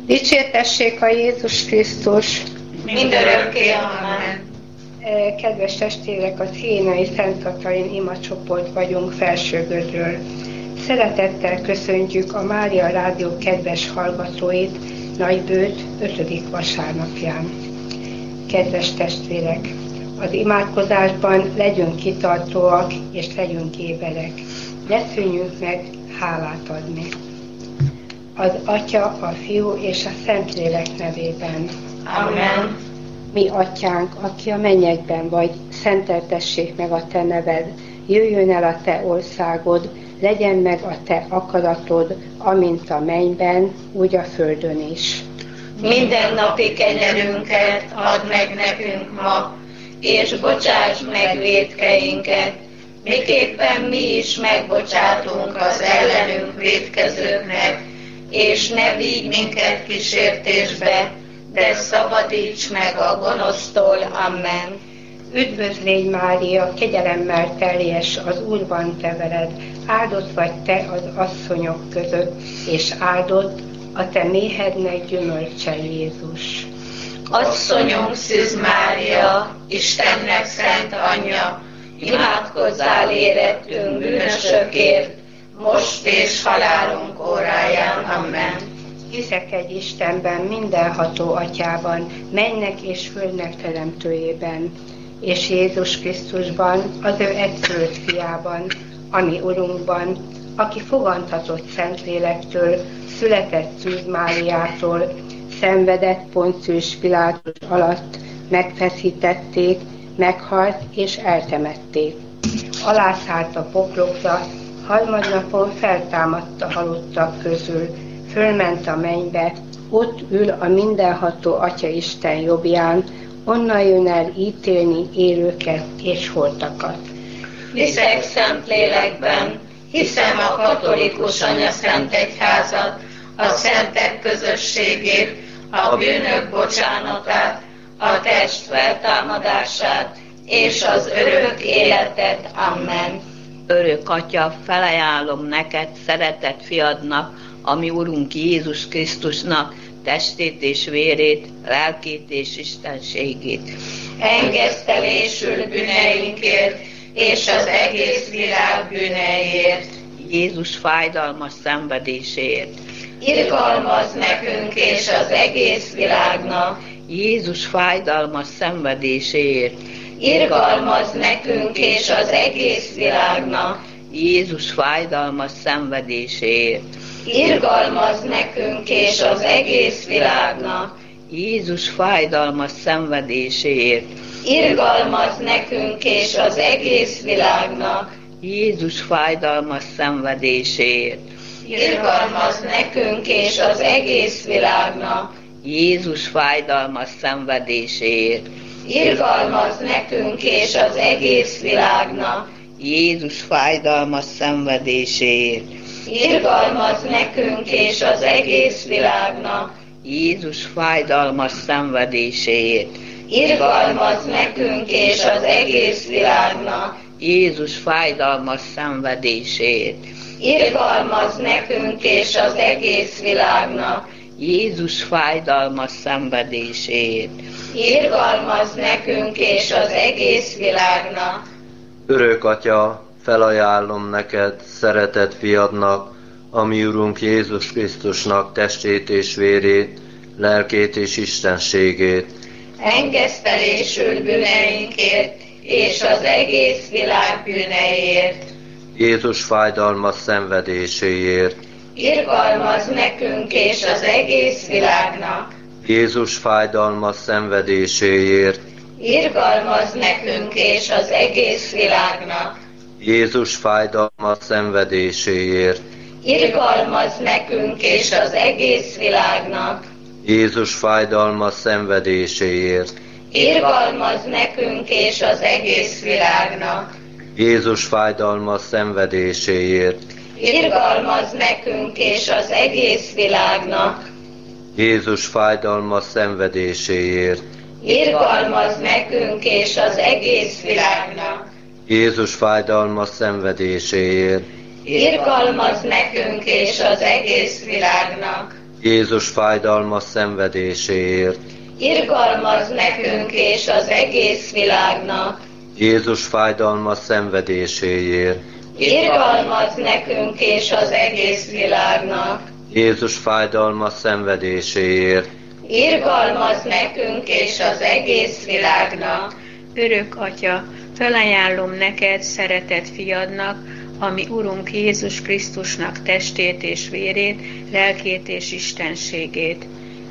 Dicsértessék a Jézus Krisztus! Mindörökké, amen. Kedves testvérek, a Sziénai Szent Katalin imacsoport vagyunk Felsőgödről. Szeretettel köszöntjük a Mária Rádió kedves hallgatóit Nagybőd 5. vasárnapján. Kedves testvérek, az imádkozásban legyünk kitartóak és legyünk éberek. Ne szűnjünk meg hálát adni. Az Atya, a Fiú és a Szentlélek nevében. Amen. Mi Atyánk, aki a mennyekben vagy, szenteltessék meg a Te neved, jöjjön el a Te országod, legyen meg a Te akaratod, amint a mennyben, úgy a földön is. Mindennapi kenyerünket add meg nekünk ma, és bocsáss meg vétkeinket, miképpen mi is megbocsátunk az ellenünk vétkezőknek, és ne vigy minket kísértésbe, de szabadíts meg a gonosztól. Amen. Üdvözlégy Mária, kegyelemmel teljes, az Úr van te veled, áldott vagy te az asszonyok között, és áldott a te méhednek gyümölcse Jézus. Asszonyunk Szűz Mária, Istennek szent anyja, imádkozzál érettünk bűnösökért, most és halálunk óráján. Amen. Hiszek egy Istenben, mindenható Atyában, mennek és földnek teremtőjében, és Jézus Krisztusban, az ő egyszülött fiában, ami Urunkban, aki fogantatott Szentlélektől, született Szűz Máriától, szenvedett Poncius Pilátus alatt, megfeszítették, meghalt és eltemették. Alászállt a poklokra, harmadnapon feltámadt a halottak közül, fölment a mennybe, ott ül a mindenható Atya Isten jobbján, onnan jön el ítélni élőket és holtakat. Hiszek Szentlélekben, hiszem a katolikus anyaszent egyházat, a szentek közösségét, a bűnök bocsánatát, a test feltámadását és az örök életet. Amen. Örök Atya, felajánlom neked szeretett fiadnak, a mi Urunk Jézus Krisztusnak testét és vérét, lelkét és istenségét. Engesztelésül bűneinkért és az egész világ bűneiért. Jézus fájdalmas szenvedéséért. Irgalmazz nekünk és az egész világnak. Jézus fájdalmas szenvedéséért. Irgalmazz nekünk és az egész világnak. Jézus fájdalmas szenvedéséért. Irgalmazz nekünk és az egész világnak. Jézus fájdalmas szenvedéséért. Irgalmazz nekünk és az egész világnak. Jézus fájdalmas szenvedéséért. Irgalmazz nekünk és az egész világnak. Jézus fájdalmas szenvedéséért. Irgalmazz nekünk és az egész világnak. Jézus fájdalmas szenvedéséért. Irgalmazz nekünk és az egész világnak. Jézus fájdalmas szenvedéséért. Irgalmazz nekünk és az egész világnak. Jézus fájdalmas szenvedéséért. Irgalmazz nekünk és az egész világnak. Jézus fájdalmas szenvedéséért. Irgalmazz nekünk és az egész világnak. Örök Atya, felajánlom neked, szeretett fiadnak, a mi Urunk Jézus Krisztusnak testét és vérét, lelkét és istenségét. Engesztelésül bűneinkért és az egész világ bűneiért. Jézus fájdalmas szenvedéséért. Irgalmazz nekünk és az egész világnak. Jézus fájdalmas szenvedéséért. Irgalmazz nekünk és az egész világnak. Jézus fájdalmas szenvedéséért. Irgalmazz nekünk és az egész világnak. Jézus fájdalmas szenvedéséért. Irgalmazz nekünk és az egész világnak. Jézus fájdalmas szenvedéséért. Irgalmazz nekünk és az egész világnak. Jézus fájdalmas szenvedéséért. Irgalmazz nekünk és az egész világnak. Jézus fájdalmas szenvedéséért. Irgalmazz nekünk és az egész világnak. Jézus fájdalmas szenvedéséért. Irgalmazz nekünk és az egész világnak. Jézus fájdalmas szenvedéséért. Irgalmazz nekünk és az egész világnak. Jézus fájdalmas szenvedéséért. Irgalmazz nekünk és az egész világnak. Örök Atya, felajánlom neked szeretett fiadnak, ami Urunk Jézus Krisztusnak testét és vérét, lelkét és istenségét.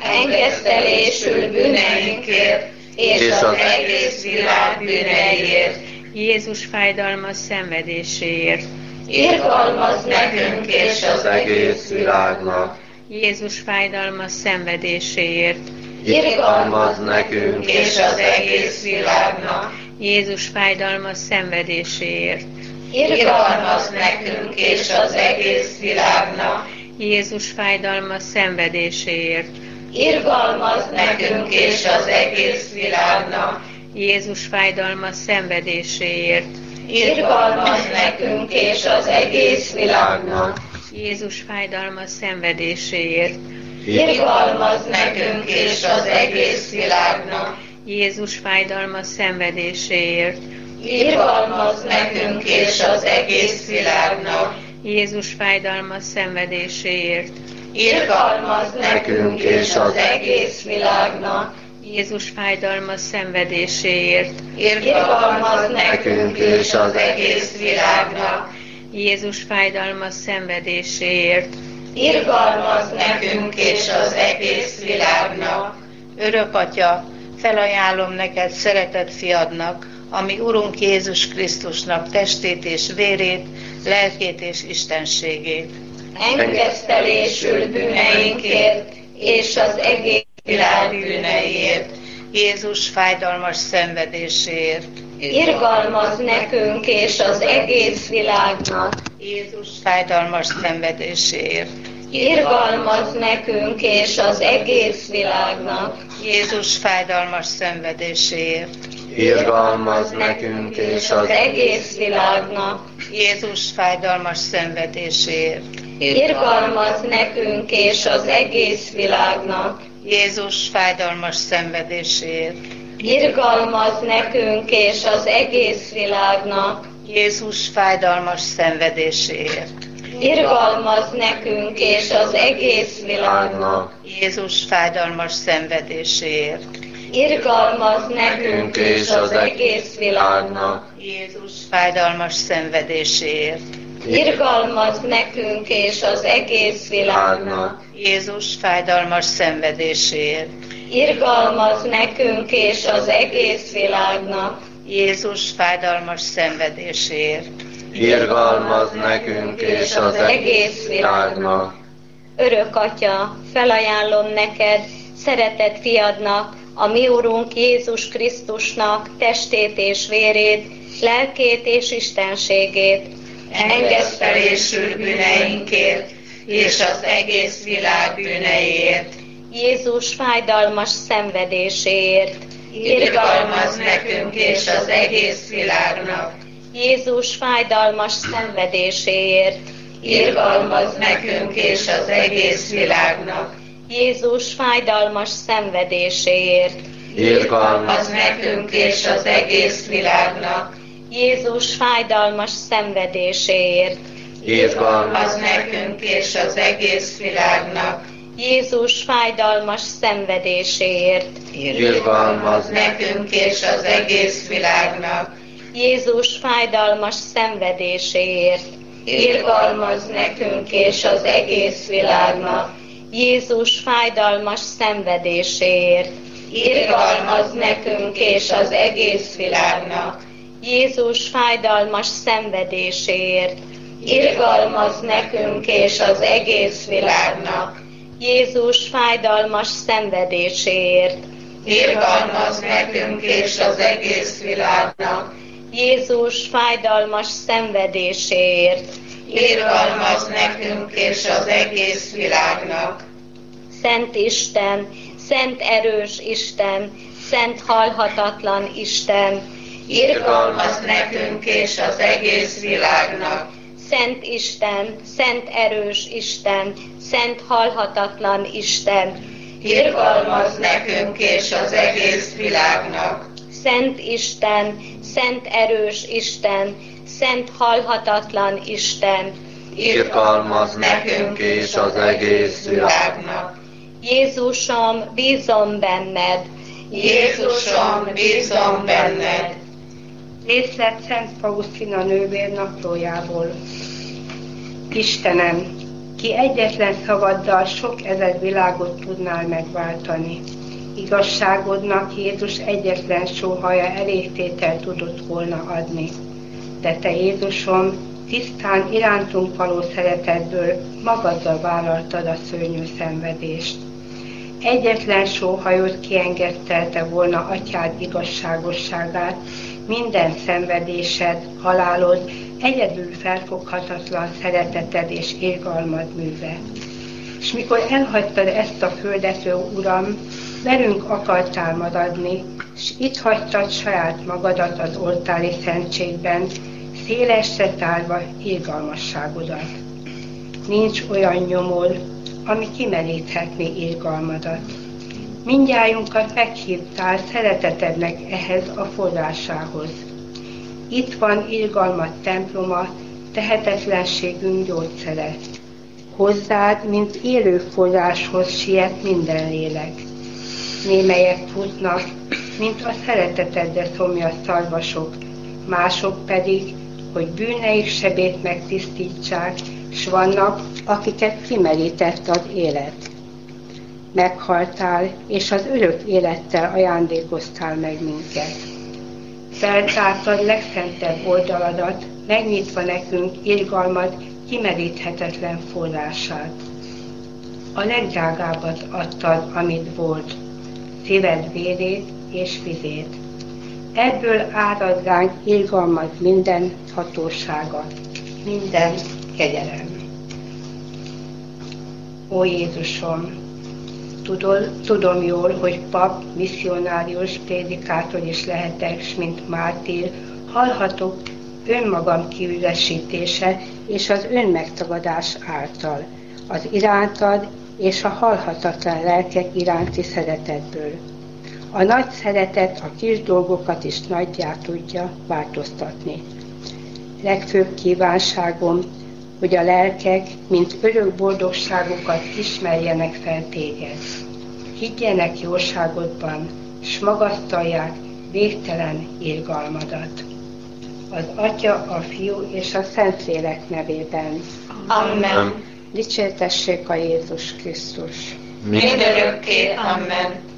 Engesztelésül bűneinkért és az egész világ bűneiért. Jézus fájdalmas szenvedéséért. Irgalmazz nekünk és az egész világnak. Jézus fájdalmas szenvedéséért. Irgalmazz nekünk és az egész világnak. Jézus fájdalmas szenvedéséért. Irgalmazz nekünk és az egész világnak. Jézus fájdalmas szenvedéséért. Irgalmazz nekünk és az egész világnak. Jézus fájdalmas szenvedéséért. Irgalmazz nekünk és az egész világnak. Jézus fájdalmas szenvedéséért. Irgalmazz nekünk és az egész világnak. Jézus fájdalmas szenvedéséért. Irgalmazz nekünk és az egész világnak. Jézus fájdalmas szenvedéséért. Irgalmazz nekünk és az egész világnak. Jézus fájdalmas szenvedéséért. Irgalmazz nekünk és az egész világnak. Jézus fájdalmas szenvedéséért. Irgalmazz nekünk és az egész világnak. Örök Atya, felajánlom neked szeretett fiadnak, ami Urunk Jézus Krisztusnak testét és vérét, lelkét és istenségét. Engesztelésül bűneinkért és az egész világ bűneiért. Jézus fájdalmas szenvedéséért. Irgalmazz nekünk és az egész világnak. Jézus fájdalmas szenvedéséért. Irgalmazz nekünk és az egész világnak. Jézus fájdalmas szenvedéséért. Irgalmazz nekünk és az egész világnak. Jézus fájdalmas szenvedéséért. Irgalmazz nekünk és az egész világnak. Jézus fájdalmas szenvedéséért. Irgalmazz nekünk és az egész világnak. Jézus fájdalmas szenvedéséért. Irgalmazz nekünk és az egész világnak. Jézus fájdalmas szenvedéséért. Irgalmazz nekünk és az egész világnak. Jézus fájdalmas szenvedéséért. Irgalmazz nekünk és az egész világnak. Jézus fájdalmas szenvedéséért. Irgalmazz nekünk és az egész világnak. Jézus fájdalmas szenvedéséért. Irgalmazz nekünk és az egész világnak. Örök Atya, felajánlom neked szeretett fiadnak, a mi Urunk Jézus Krisztusnak testét és vérét, lelkét és istenségét. Engesztelésül bűneinkért és az egész világ bűneiért. Jézus fájdalmas szenvedéséért. Irgalmazz nekünk és az egész világnak. Jézus fájdalmas szenvedéséért. Irgalmazz nekünk és az egész világnak. Jézus fájdalmas szenvedéséért. Irgalmazz nekünk és az egész világnak. Jézus fájdalmas szenvedéséért. Irgalmazz nekünk és az egész világnak. Jézus fájdalmas szenvedéséért. Irgalmazz nekünk és az egész világnak. Jézus fájdalmas szenvedéséért. Irgalmazz nekünk és az egész világnak. Jézus fájdalmas szenvedéséért. Irgalmazz nekünk és az egész világnak. Jézus fájdalmas szenvedéséért. Irgalmazz nekünk és az egész világnak. Jézus fájdalmas szenvedéséért. Irgalmazz nekünk és az egész világnak. Jézus fájdalmas szenvedéséért. Irgalmazz nekünk és az egész világnak. Szent Isten, szent erős Isten, szent halhatatlan Isten, irgalmazz nekünk és az egész világnak. Szent Isten, szent erős Isten, szent halhatatlan Isten, irgalmazz nekünk és az egész világnak. Szent Isten, szent erős Isten, szent halhatatlan Isten, irgalmazz nekünk és az egész világnak. Jézusom, bízom benned. Jézusom, bízom benned. Részlet Szent Faustina nővér naplójából. Istenem, ki egyetlen szavaddal sok ezer világot tudnál megváltani. Igazságodnak Jézus egyetlen sóhaja elégtételt tudott volna adni. De te, Jézusom, tisztán irántunk való szeretetből magaddal vállaltad a szörnyű szenvedést. Egyetlen sóhajod kiengedtelte volna atyád igazságosságát, minden szenvedésed, halálod, egyedül felfoghatatlan szereteted és irgalmad műve. És mikor elhagytad ezt a földet, ó Uram, velünk akartál maradni, és itt hagytad saját magadat az oltári szentségben, szélesre tárva irgalmasságodat. Nincs olyan nyomor, ami kimeríthetné irgalmadat. Mindnyájunkat meghívtál szeretetednek ehhez a forrásához. Itt van irgalmad temploma, tehetetlenségünk gyógyszere. Hozzád, mint élő forráshoz siet minden lélek. Némelyek futnak, mint a szeretetedre szomjas szarvasok, mások pedig, hogy bűneik sebét megtisztítsák, s vannak, akiket kimerített az élet. Meghaltál, és az örök élettel ajándékoztál meg minket. Feltártad legszentebb oldaladat, megnyitva nekünk irgalmad kimeríthetetlen forrását. A legdrágábbat adtad, amit volt, szíved vérét és vizét. Ebből árad ránk irgalmad minden hatósága, minden kegyelem. Ó Jézusom, tudom jól, hogy pap, misszionárius, prédikátor is lehetek, s mint mártír, hallhatok önmagam kiüresítése és az önmegtagadás által, az irántad és a halhatatlan lelkek iránti szeretetből. A nagy szeretet a kis dolgokat is nagyjá tudja változtatni. Legfőbb kívánságom, hogy a lelkek, mint örök boldogságukat ismerjenek fel téged. Higgyenek jóságodban, s magasztalják végtelen irgalmadat. Az Atya, a Fiú és a Szentlélek nevében. Amen. Dicsértessék a Jézus Krisztus. Mindörökké. Amen.